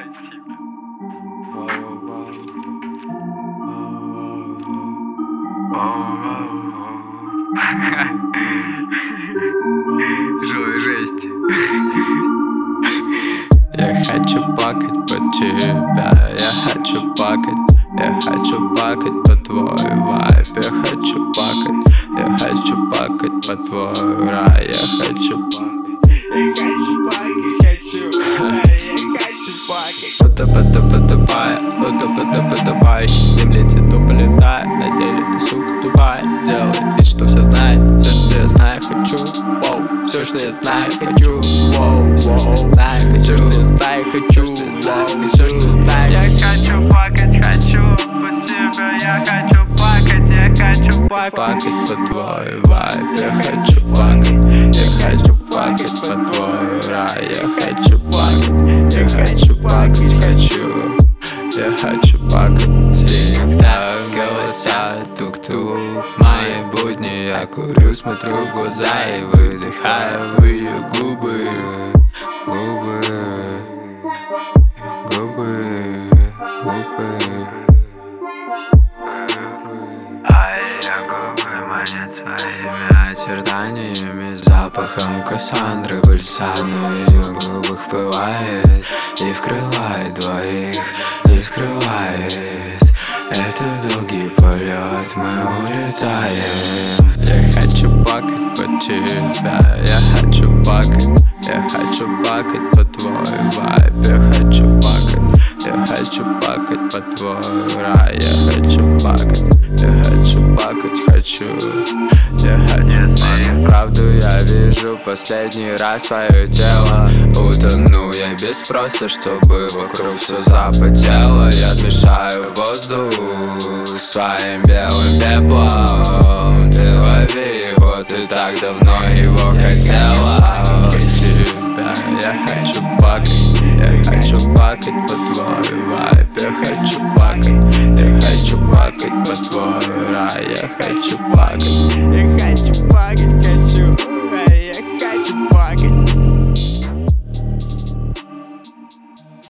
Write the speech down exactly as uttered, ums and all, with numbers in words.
отдать тебе. Жой, жесть. Я хочу плакать по тебя, я хочу плакать, я хочу плакать по твой вайб, я хочу плакать, я хочу плакать по твой рай, я хочу плакать, я хочу плакать, хочу, я хочу плакать. Утопа-топа-топая, утопа-топа-топающий, дым летит, тупо летает, на деле ты, сука, тупая, делает вид, что все знает, все, что я знаю, хочу, воу, все, что я знаю, хочу, воу, воу, знаю, хочу, что я знаю, хочу, воу, все, что я знаю. Я хочу плакать, хочу по тебе, я хочу плакать, я хочу плакать. Плакать по твой вайб, я хочу плакать, я хочу плакать по твой рай, я хочу плакать, я хочу плакать, хочу, я хочу плакать. Тик-так, голоса, тук-тук, мои будни, я курю, смотрю в глаза и выдыхаю в ее губы, губы, губы, губы. А ее губы манят своими очертаниями, запахом Кассандры Бальсана. Ее губах пылает и вкрывает двоих, не скрывает. Это долгий полет, мы улетаем. Я хочу плакать по тебя, я хочу плакать, я хочу плакать по твой вайб, я хочу плакать, я хочу плакать по твой рай, я хочу плакать, я хочу плакать, хочу, я хочу плакать. Правду я вижу последний раз твое тело, утону я без спроса, чтобы вокруг все запотело. Я смешаю воздух своим белым пеплом, ты лови его, ты так давно его хотела. Тебя я хочу плакать, я хочу плакать по твой вайб, я хочу плакать, я хочу плакать по твой рай, я хочу плакать, я хочу плакать, хочу, я хочу плакать.